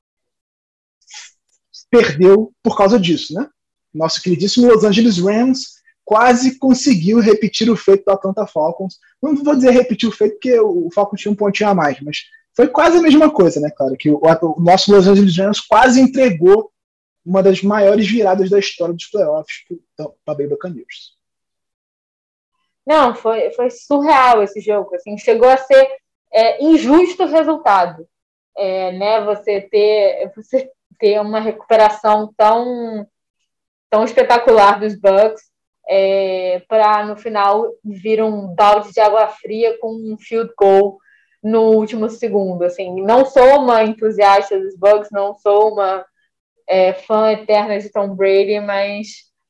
perdeu por causa disso, né? Nosso queridíssimo Los Angeles Rams quase conseguiu repetir o feito do Atlanta Falcons. Não vou dizer repetir o feito, porque o Falcons tinha um pontinho a mais, mas foi quase a mesma coisa, né, cara? Que o nosso Los Angeles Rams quase entregou uma das maiores viradas da história dos playoffs para a Bay Buccaneers. Não, foi surreal esse jogo. Assim, chegou a ser injusto o resultado. Né? Você ter uma recuperação tão espetacular dos Bucs para, no final, vir um balde de água fria com um field goal no último segundo. Assim, não sou uma entusiasta dos Bucs, não sou uma fã eterna de Tom Brady, mas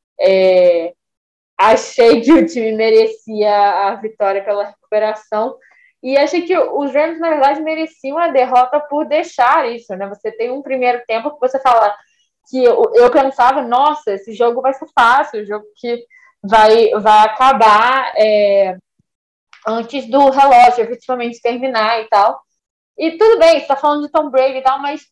achei que o time merecia a vitória pela recuperação. E achei que os Rams, na verdade, mereciam a derrota por deixar isso, né? Você tem um primeiro tempo que você fala que eu pensava, nossa, esse jogo vai ser fácil, o jogo que vai acabar antes do relógio efetivamente terminar e tal. E tudo bem, você tá falando de Tom Brady e tal, mas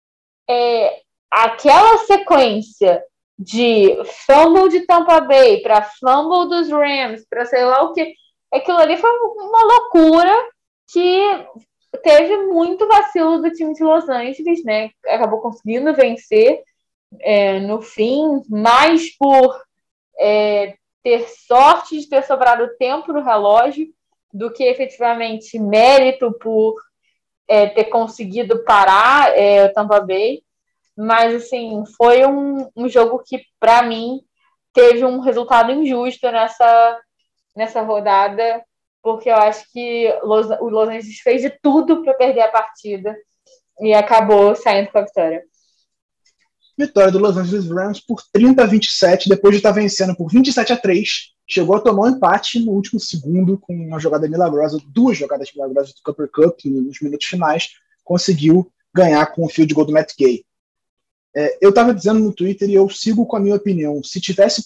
aquela sequência de fumble de Tampa Bay para fumble dos Rams, para sei lá o que, aquilo ali foi uma loucura que teve muito vacilo do time de Los Angeles, né? Acabou conseguindo vencer no fim, mais por ter sorte de ter sobrado tempo no relógio do que efetivamente mérito por ter conseguido parar o Tampa Bay. mas assim, foi um jogo que, para mim, teve um resultado injusto nessa rodada, porque eu acho que o Los Angeles fez de tudo para perder a partida e acabou saindo com a vitória. Vitória do Los Angeles Rams por 30-27, depois de estar vencendo por 27-3, chegou a tomar um empate no último segundo com uma jogada milagrosa, 2 jogadas milagrosas do Cooper Kupp nos minutos finais, conseguiu ganhar com o field goal do Matt Gay. Eu estava dizendo no Twitter e eu sigo com a minha opinião, se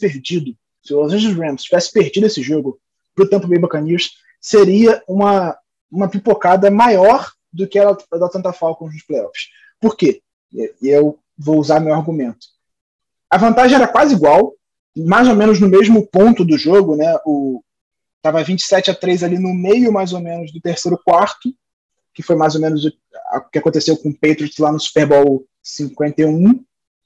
o Los Angeles Rams tivesse perdido esse jogo para o Tampa Bay Buccaneers, seria uma pipocada maior do que a da Atlanta Falcons nos playoffs. Por quê? E eu vou usar meu argumento. A vantagem era quase igual, mais ou menos no mesmo ponto do jogo, né? Tava 27-3 ali no meio, mais ou menos, do terceiro quarto, que foi mais ou menos o que aconteceu com o Patriots lá no Super Bowl 51.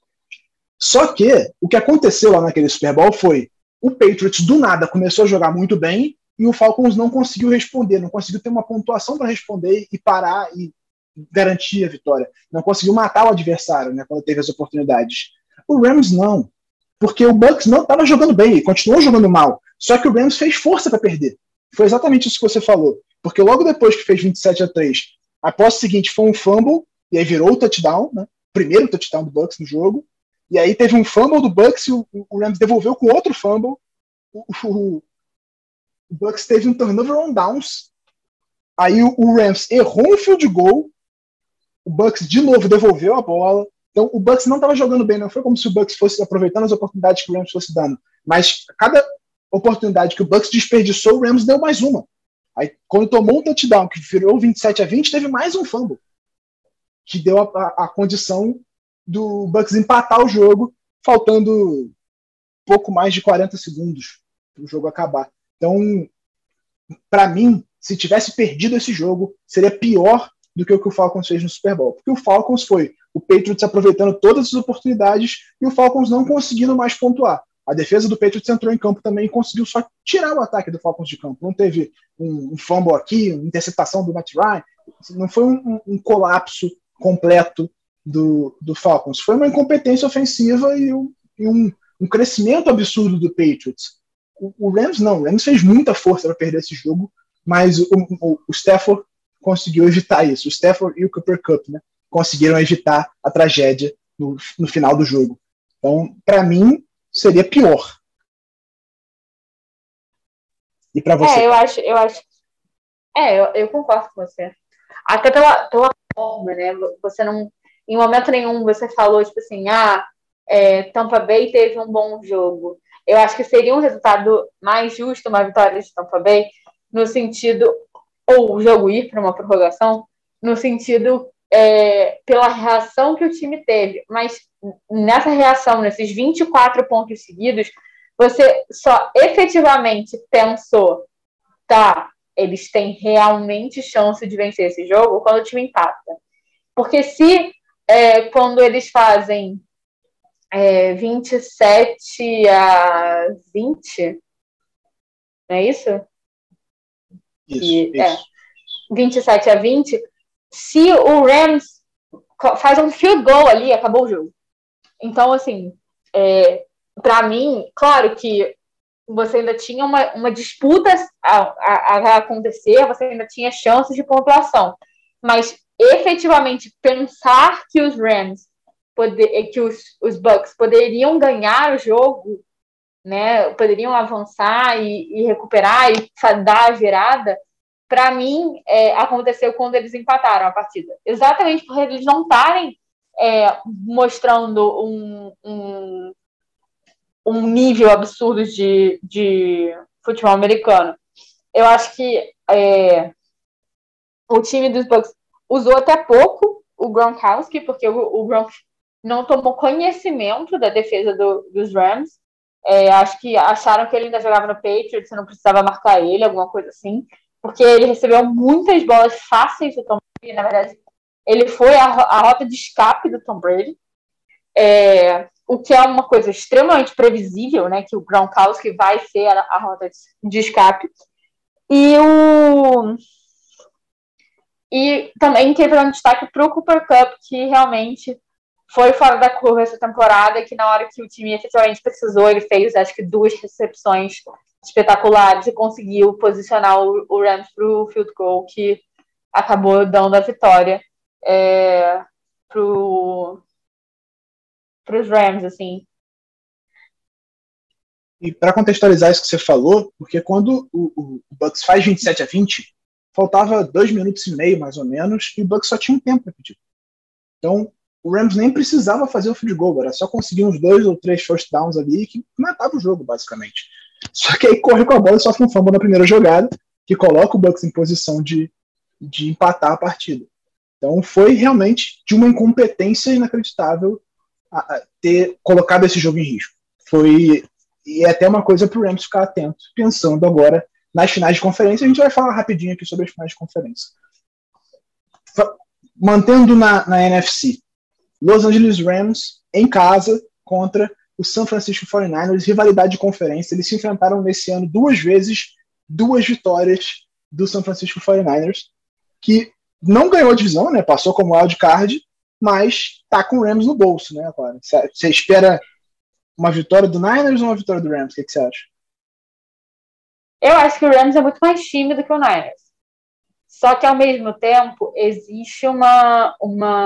Só que o que aconteceu lá naquele Super Bowl foi o Patriots do nada começou a jogar muito bem e o Falcons não conseguiu responder, não conseguiu ter uma pontuação para responder e parar e garantir a vitória. Não conseguiu matar o adversário, né, quando teve as oportunidades. O Rams não, porque o Bucs não estava jogando bem, continuou jogando mal, só que o Rams fez força para perder. Foi exatamente isso que você falou, porque logo depois que fez 27-3, a posse seguinte foi um fumble, e aí virou o touchdown, né, primeiro touchdown do Bucs no jogo, e aí teve um fumble do Bucs e o Rams devolveu com outro fumble, o Bucs teve um turnover on downs, aí o Rams errou um field goal, o Bucs de novo devolveu a bola. Então o Bucs não estava jogando bem, não foi como se o Bucs fosse aproveitando as oportunidades que o Rams fosse dando, mas cada oportunidade que o Bucs desperdiçou, o Rams deu mais uma. Aí quando tomou um touchdown que virou 27-20, teve mais um fumble que deu a condição do Bucs empatar o jogo, faltando pouco mais de 40 segundos para o jogo acabar. Então, para mim, se tivesse perdido esse jogo, seria pior do que o Falcons fez no Super Bowl. Porque o Falcons foi o Patriots aproveitando todas as oportunidades e o Falcons não conseguindo mais pontuar. A defesa do Patriots entrou em campo também e conseguiu só tirar o ataque do Falcons de campo. Não teve um fumble aqui, uma interceptação do Matt Ryan. Não foi um colapso completo do Falcons. Foi uma incompetência ofensiva e um crescimento absurdo do Patriots. O Rams não. O Rams fez muita força para perder esse jogo, mas o Stafford conseguiu evitar isso. O Stafford e o Cooper Kupp, né, conseguiram evitar a tragédia no final do jogo. Então, para mim, seria pior. E para você? Eu concordo com você. Até pela forma, né? Você não, em momento nenhum você falou, tipo assim, Tampa Bay teve um bom jogo. Eu acho que seria um resultado mais justo uma vitória de Tampa Bay, no sentido, ou o jogo ir para uma prorrogação, no sentido pela reação que o time teve. Mas nessa reação, nesses 24 pontos seguidos, você só efetivamente pensou, eles têm realmente chance de vencer esse jogo quando o time empata. Porque se quando eles fazem 27-20, não é isso? Isso. 27-20, se o Rams faz um field goal ali, acabou o jogo. Então, assim, para mim, claro que você ainda tinha uma disputa a acontecer, você ainda tinha chances de pontuação, mas efetivamente pensar que os Rams, que os Bucs poderiam ganhar o jogo, né, poderiam avançar e recuperar e dar a virada, para mim, aconteceu quando eles empataram a partida. Exatamente porque eles não estarem mostrando um nível absurdo de futebol americano. Eu acho que o time dos Bucs usou até pouco o Gronkowski, porque o Gronk não tomou conhecimento da defesa dos Rams. Acho que acharam que ele ainda jogava no Patriots, você não precisava marcar ele, alguma coisa assim, porque ele recebeu muitas bolas fáceis do Tom Brady. Na verdade, ele foi a rota de escape do Tom Brady, o que é uma coisa extremamente previsível, né, que o Gronkowski vai ser a rota de escape. E também quebrando destaque para o Cooper Kupp, que realmente foi fora da curva essa temporada, que na hora que o time efetivamente precisou, ele fez, acho que 2 recepções espetaculares e conseguiu posicionar o Rams para o field goal, que acabou dando a vitória para os Rams, assim. E para contextualizar isso que você falou, porque quando o Bucks faz 27-20, faltava 2 minutos e meio, mais ou menos, e o Bucks só tinha um tempo para pedir. Então, o Rams nem precisava fazer o field goal, era só conseguir uns 2 ou 3 first downs ali que matava o jogo, basicamente. Só que aí corre com a bola e sofre um fumble na primeira jogada, que coloca o Bucks em posição de empatar a partida. Então foi realmente de uma incompetência inacreditável ter colocado esse jogo em risco. E é até uma coisa para o Rams ficar atento, pensando agora nas finais de conferência. A gente vai falar rapidinho aqui sobre as finais de conferência. Mantendo na NFC, Los Angeles Rams em casa contra o San Francisco 49ers, rivalidade de conferência. Eles se enfrentaram nesse ano 2 vezes, 2 vitórias do San Francisco 49ers, que não ganhou a divisão, né? Passou como wild card, mas tá com o Rams no bolso, né? Agora, você espera uma vitória do Niners ou uma vitória do Rams? O que você acha? Eu acho que o Rams é muito mais time do que o Niners. Só que, ao mesmo tempo, existe uma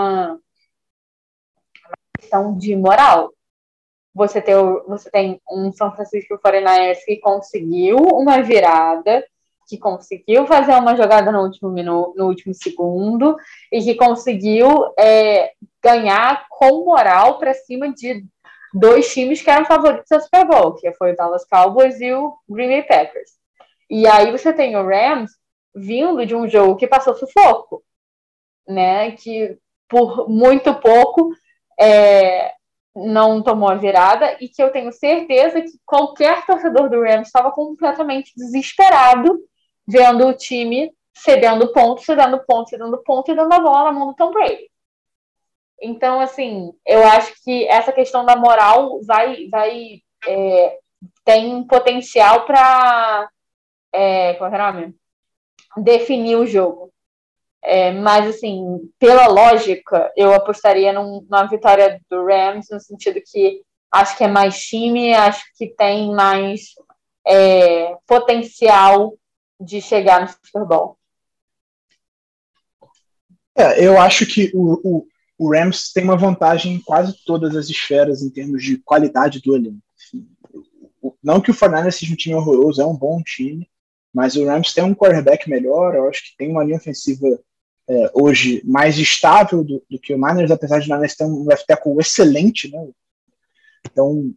questão de moral. Você tem um San Francisco 49ers que conseguiu uma virada, que conseguiu fazer uma jogada no último segundo e que conseguiu ganhar com moral para cima de 2 times que eram favoritos ao Super Bowl, que foi o Dallas Cowboys e o Green Bay Packers. E aí você tem o Rams vindo de um jogo que passou sufoco, né? Que por muito pouco não tomou a virada, e que eu tenho certeza que qualquer torcedor do Rams estava completamente desesperado vendo o time cedendo ponto e dando a bola na mão do Tom Brady. Então, assim, eu acho que essa questão da moral tem potencial para como é o nome? Definir o jogo. Mas, assim, pela lógica, eu apostaria numa vitória do Rams, no sentido que acho que é mais time, acho que tem mais potencial de chegar no Super Bowl. Eu acho que o Rams tem uma vantagem em quase todas as esferas em termos de qualidade do elenco. Não que o 49ers seja um time horroroso, é um bom time, mas o Rams tem um quarterback melhor, eu acho que tem uma linha ofensiva hoje mais estável do que o Niners, apesar de o Niners ter um left tackle excelente, né? Então,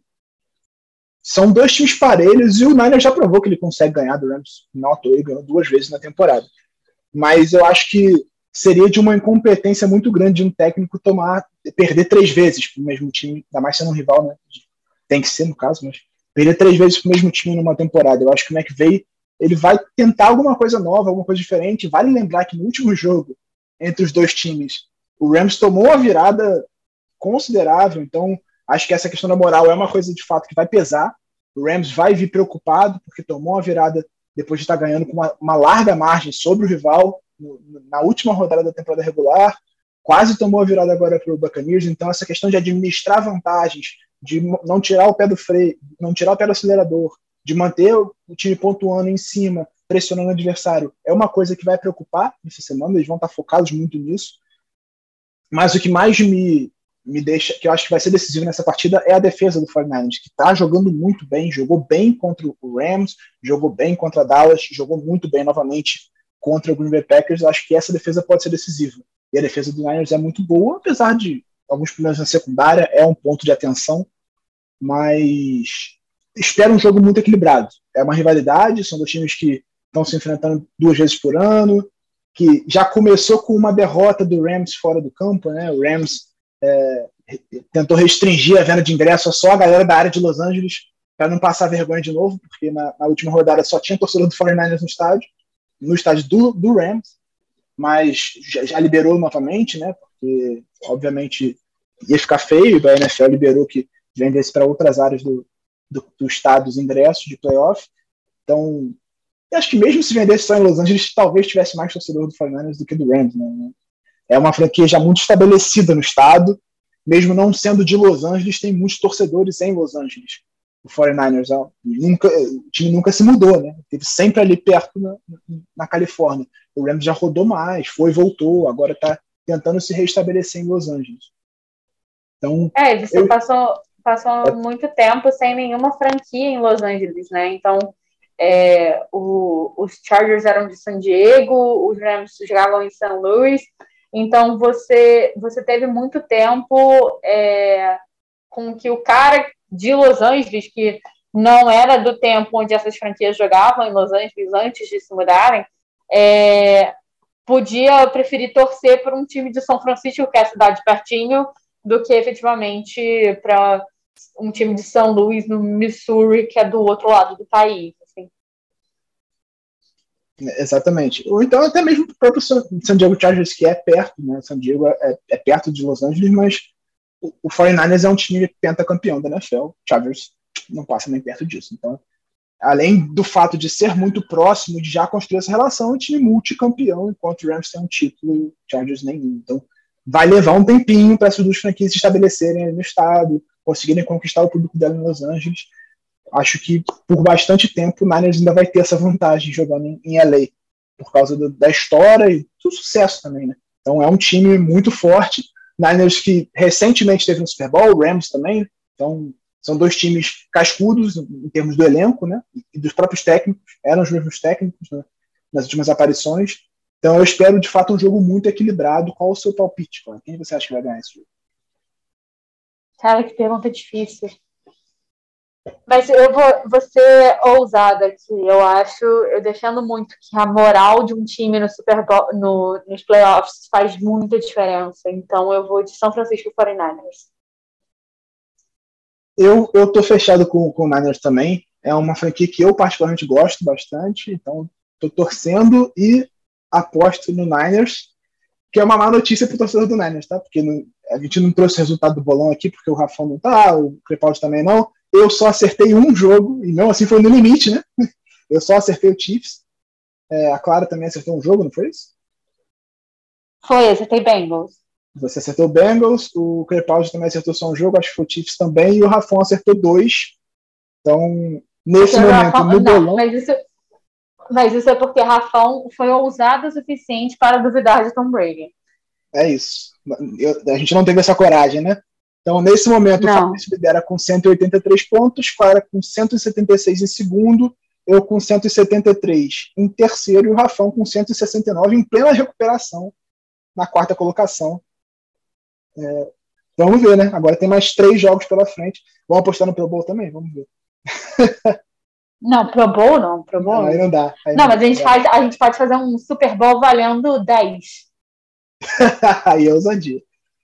são 2 times parelhos e o Niners já provou que ele consegue ganhar do Rams. Não à toa, ele ganhou 2 vezes na temporada. Mas eu acho que seria de uma incompetência muito grande de um técnico perder 3 vezes para o mesmo time, ainda mais sendo um rival, né? Tem que ser no caso, mas perder 3 vezes para o mesmo time numa temporada. Eu acho que o McVay ele vai tentar alguma coisa nova, alguma coisa diferente. Vale lembrar que no último jogo entre os 2 times, o Rams tomou uma virada considerável, então acho que essa questão da moral é uma coisa de fato que vai pesar. O Rams vai vir preocupado porque tomou uma virada depois de estar ganhando com uma larga margem sobre o rival na última rodada da temporada regular, quase tomou a virada agora para o Buccaneers. Então essa questão de administrar vantagens, de não tirar o pé do freio, não tirar o pé do acelerador, de manter o time pontuando em cima, pressionando o adversário, é uma coisa que vai preocupar nessa semana, eles vão estar focados muito nisso. Mas o que mais me deixa, que eu acho que vai ser decisivo nessa partida, é a defesa do 49ers, que está jogando muito bem, jogou bem contra o Rams, jogou bem contra a Dallas, jogou muito bem novamente contra o Green Bay Packers. Eu acho que essa defesa pode ser decisiva. E a defesa do Niners é muito boa, apesar de alguns problemas na secundária, é um ponto de atenção, mas espero um jogo muito equilibrado. É uma rivalidade, são 2 times que estão se enfrentando 2 vezes por ano, que já começou com uma derrota do Rams fora do campo, né? O Rams tentou restringir a venda de ingresso a só a galera da área de Los Angeles para não passar vergonha de novo, porque na última rodada só tinha torcedor do 49ers no estádio do Rams, mas já liberou novamente, né? Porque obviamente ia ficar feio, a NFL liberou que vendesse para outras áreas do estado os ingressos de playoff. Então, eu acho que mesmo se vendesse só em Los Angeles, talvez tivesse mais torcedor do 49ers do que do Rams, né? É uma franquia já muito estabelecida no estado, mesmo não sendo de Los Angeles, tem muitos torcedores em Los Angeles. O 49ers, o time nunca se mudou, né? Esteve sempre ali perto na Califórnia. O Rams já rodou mais, foi e voltou, agora está tentando se restabelecer em Los Angeles. Então, você passou muito tempo sem nenhuma franquia em Los Angeles, né? Então, os Chargers eram de San Diego, os Rams jogavam em São Luís. Então, você teve muito tempo com que o cara de Los Angeles, que não era do tempo onde essas franquias jogavam em Los Angeles antes de se mudarem, podia preferir torcer por um time de São Francisco, que é a cidade pertinho, do que efetivamente para um time de São Luís, no Missouri, que é do outro lado do país. Assim. Exatamente. Ou então até mesmo o próprio San Diego Chargers, que é perto, né? San Diego é perto de Los Angeles, mas o 49ers é um time pentacampeão da NFL. Chargers não passa nem perto disso. Então, além do fato de ser muito próximo, de já construir essa relação, é um time multicampeão, enquanto o Rams tem um título e o Chargers nenhum. Então, vai levar um tempinho para essas duas franquias se estabelecerem no estado, conseguirem conquistar o público dela em Los Angeles. Acho que por bastante tempo o Niners ainda vai ter essa vantagem jogando em LA, por causa da história e do sucesso também, né? Então é um time muito forte. Niners que recentemente teve no Super Bowl, Rams também. Então são dois times cascudos em termos do elenco, né? E dos próprios técnicos. Eram os mesmos técnicos, né, nas últimas aparições. Então eu espero de fato um jogo muito equilibrado. Qual o seu palpite, cara? Quem você acha que vai ganhar esse jogo? Cara, que pergunta difícil. Mas eu vou ser ousada aqui. Eu defendo muito que a moral de um time no Super Bowl, nos playoffs faz muita diferença. Então eu vou de São Francisco 49ers. Eu tô fechado com o Niners também. É uma franquia que eu particularmente gosto bastante. Então tô torcendo e aposto no Niners, que é uma má notícia pro torcedor do Niners, tá? Porque a gente não trouxe o resultado do bolão aqui, porque o Rafão não tá, o Crepaldi também não. Eu só acertei um jogo, e não assim foi no limite, né? Eu só acertei o Chiefs. A Clara também acertou um jogo, não foi isso? Foi, acertei Bengals. Você acertou Bengals, o Crepaldi também acertou só um jogo, acho que foi o Chiefs também, e o Rafão acertou 2. Então, nesse momento, no bolão... Mas isso é porque Rafão foi ousado o suficiente para duvidar de Tom Brady. É isso. A gente não teve essa coragem, né? Então, nesse momento, o Fabrício lidera com 183 pontos, Clara com 176 em segundo, eu com 173 em terceiro e o Rafão com 169 em plena recuperação na quarta colocação. Vamos ver, né? Agora tem mais 3 jogos pela frente. Vamos apostar no Pro Bowl também? Vamos ver. Não, Pro Bowl não. Pro Bowl não. Aí não dá. Mas a gente pode fazer um Super Bowl valendo 10. Aí é ousadia.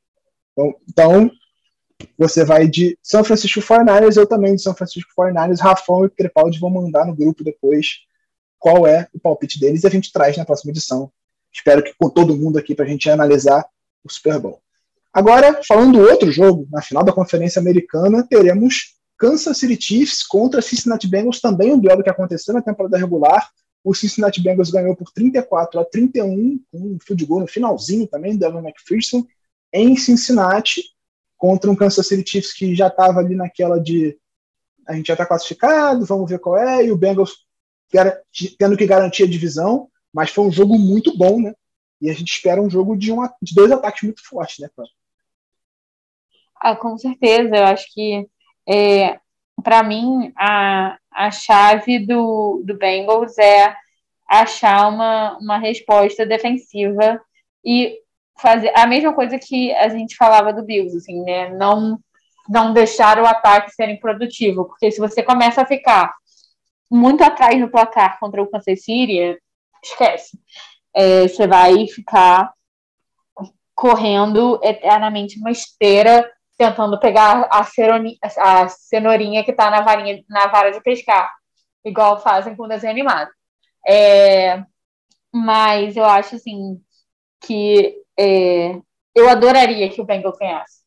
Então, você vai de São Francisco 49ers, eu também de São Francisco 49ers. Rafão e Crepaldi vão mandar no grupo depois qual é o palpite deles e a gente traz na próxima edição. Espero que com todo mundo aqui para a gente analisar o Super Bowl. Agora, falando do outro jogo, na final da Conferência Americana, teremos Kansas City Chiefs contra Cincinnati Bengals, também um duelo que aconteceu na temporada regular. O Cincinnati Bengals ganhou por 34-31, com um field goal no finalzinho também, do Evan McPherson, em Cincinnati, contra um Kansas City Chiefs que já estava ali naquela de a gente já está classificado, vamos ver qual é, e o Bengals tendo que garantir a divisão, mas foi um jogo muito bom, né? E a gente espera um jogo de 2 ataques muito fortes, né, Clara? Com certeza, eu acho que para mim a chave do Bengals é achar uma resposta defensiva e fazer a mesma coisa que a gente falava do Bills, assim, né? Não deixar o ataque ser improdutivo, porque se você começa a ficar muito atrás no placar contra o Kansas City, esquece. Você vai ficar correndo eternamente uma esteira tentando pegar a cenourinha que está na vara de pescar, igual fazem com o desenho animado. Mas eu acho assim que eu adoraria que o Bengals ganhasse.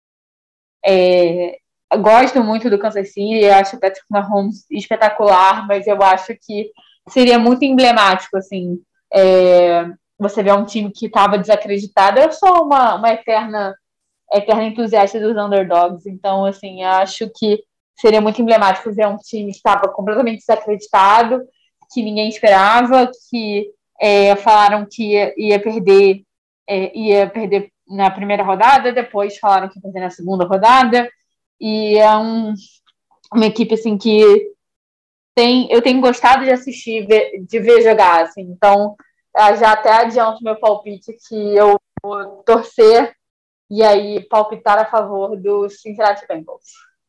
Eu gosto muito do Kansas City, eu acho o Patrick Mahomes espetacular, mas eu acho que seria muito emblemático, assim, você vê um time que estava desacreditado. Eu sou uma eterna eterna entusiasta dos underdogs. Então, assim, acho que seria muito emblemático ver um time que estava completamente desacreditado, que ninguém esperava, que falaram que ia perder na primeira rodada, depois falaram que ia perder na segunda rodada, e é uma equipe assim que eu tenho gostado de assistir, de ver jogar, assim. Então já até adianto meu palpite que eu vou torcer e aí palpitar a favor dos Cincinnati Bengals.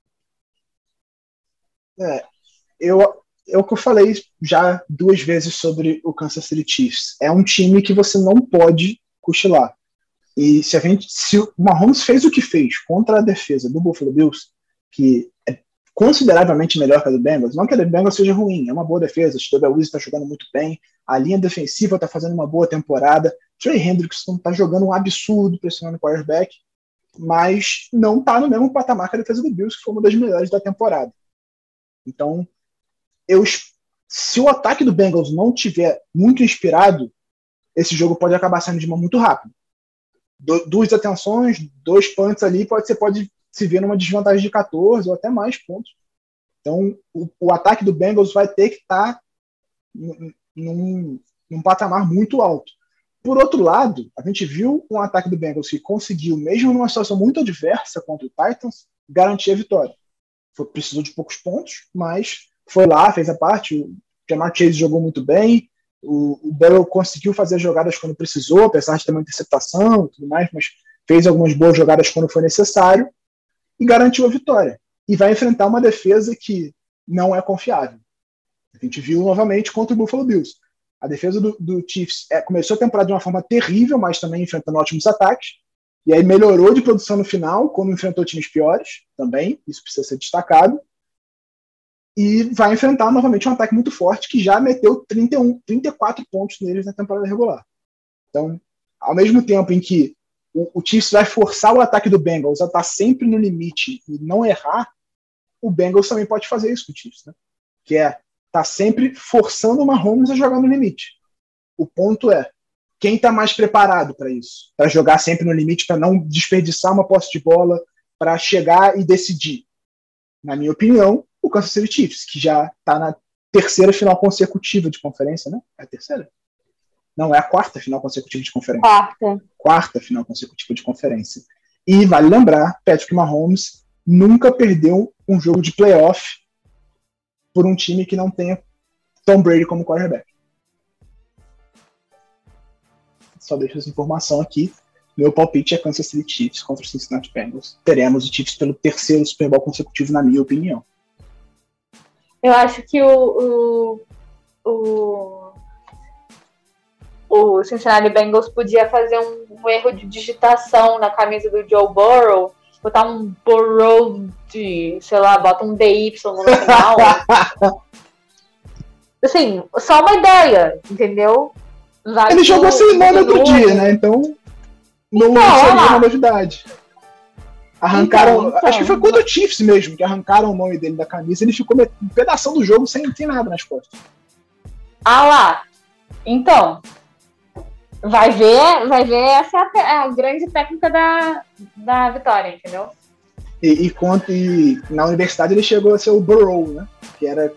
É o que eu falei já 2 vezes sobre o Kansas City Chiefs. É um time que você não pode cochilar. E se o Mahomes fez o que fez contra a defesa do Buffalo Bills, que é consideravelmente melhor que a do Bengals, não que a do Bengals seja ruim, é uma boa defesa, o Steve Willis está jogando muito bem, a linha defensiva está fazendo uma boa temporada, Trey Hendrickson está jogando um absurdo pressionando o quarterback, mas não está no mesmo patamar que a defesa do Bills, que foi uma das melhores da temporada. Então, se o ataque do Bengals não tiver muito inspirado, esse jogo pode acabar saindo de mão muito rápido. 2 atenções, 2 punts ali, você pode se ver numa desvantagem de 14 ou até mais pontos. Então, o ataque do Bengals vai ter que estar num patamar muito alto. Por outro lado, a gente viu um ataque do Bengals que conseguiu, mesmo numa situação muito adversa contra o Titans, garantir a vitória. Precisou de poucos pontos, mas foi lá, fez a parte. O Ja'Marr Chase jogou muito bem, o Burrow conseguiu fazer jogadas quando precisou, apesar de ter uma interceptação e tudo mais, mas fez algumas boas jogadas quando foi necessário e garantiu a vitória. E vai enfrentar uma defesa que não é confiável. A gente viu novamente contra o Buffalo Bills. A defesa do Chiefs começou a temporada de uma forma terrível, mas também enfrentando ótimos ataques. E aí melhorou de produção no final, quando enfrentou times piores também, isso precisa ser destacado. E vai enfrentar novamente um ataque muito forte, que já meteu 34 pontos neles na temporada regular. Então, ao mesmo tempo em que o Chiefs vai forçar o ataque do Bengals a estar sempre no limite e não errar, o Bengals também pode fazer isso com o Chiefs, né? Que é estar sempre forçando o Mahomes a jogar no limite. O ponto é, quem está mais preparado para isso? Para jogar sempre no limite, para não desperdiçar uma posse de bola, para chegar e decidir? Na minha opinião, o Kansas City Chiefs, que já está na 3ª final consecutiva de conferência, né? É a 3ª? Não, é a 4ª final consecutiva de conferência. 4ª final consecutiva de conferência. E vale lembrar, Patrick Mahomes nunca perdeu um jogo de playoff por um time que não tenha Tom Brady como quarterback. Só deixo essa informação aqui. Meu palpite é Kansas City Chiefs contra o Cincinnati Bengals. Teremos o Chiefs pelo 3º Super Bowl consecutivo, na minha opinião. Eu acho que o Cincinnati Bengals podia fazer um erro de digitação na camisa do Joe Burrow, botar um Burrow de, sei lá, bota um DY no final. Assim, só uma ideia, entendeu? Ele jogou sem nome outro dia, né? Então não seria uma novidade. Arrancaram, então. Acho que foi contra o Chiefs mesmo, que arrancaram o nome dele da camisa. Ele ficou um pedaço do jogo sem nada nas costas. Ah lá. Então, vai ver, essa é a grande técnica da vitória, entendeu? E na universidade ele chegou a ser o Burrow, né? Que era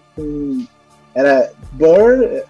Burr,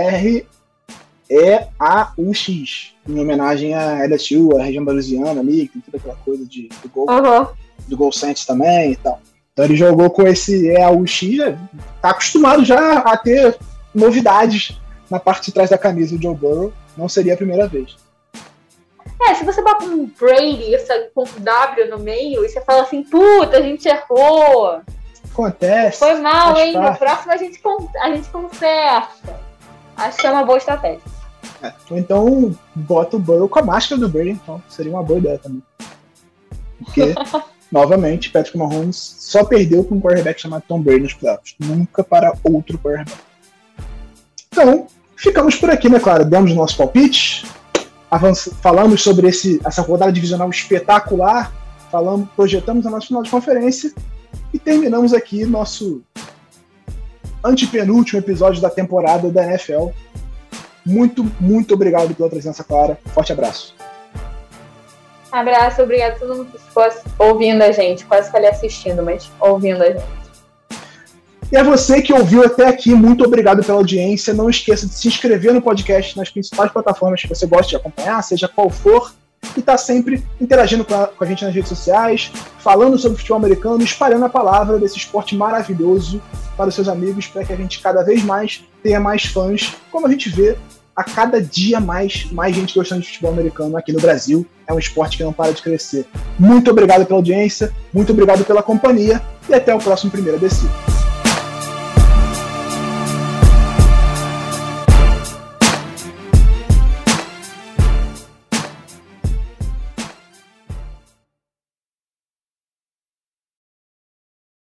R-E-A-U-X, em homenagem a LSU, a região braziliana ali, que tem toda aquela coisa do gol, do Gol Saints também e tal. Então ele jogou com esse E-A-U-X, tá acostumado já a ter novidades na parte de trás da camisa do Joe Burrow, não seria a primeira vez. Se você bota um Brady com um W no meio e você fala assim, puta, a gente errou. Acontece. Foi mal, hein? No próximo a gente conserta. Acho que é uma boa estratégia. Ou então bota o Burrow com a máscara do Brady, então seria uma boa ideia também. Porque, novamente, Patrick Mahomes só perdeu para um quarterback chamado Tom Brady nos playoffs, nunca para outro quarterback. Então, ficamos por aqui, né, claro? Demos nosso palpite, falamos sobre essa rodada divisional espetacular, projetamos a nossa final de conferência e terminamos aqui nosso antepenúltimo episódio da temporada da NFL. Muito, muito obrigado pela presença, Clara. Forte abraço. Abraço, obrigado a todo mundo que ficou ouvindo a gente. Quase falei assistindo, mas ouvindo a gente. E a você que ouviu até aqui, muito obrigado pela audiência. Não esqueça de se inscrever no podcast nas principais plataformas que você gosta de acompanhar, seja qual for, e tá sempre interagindo com a gente nas redes sociais, falando sobre futebol americano, espalhando a palavra desse esporte maravilhoso para os seus amigos, para que a gente cada vez mais tenha mais fãs, como a gente vê a cada dia mais gente gostando de futebol americano aqui no Brasil. É um esporte que não para de crescer. Muito obrigado pela audiência, muito obrigado pela companhia, e até o próximo Primeira Descida.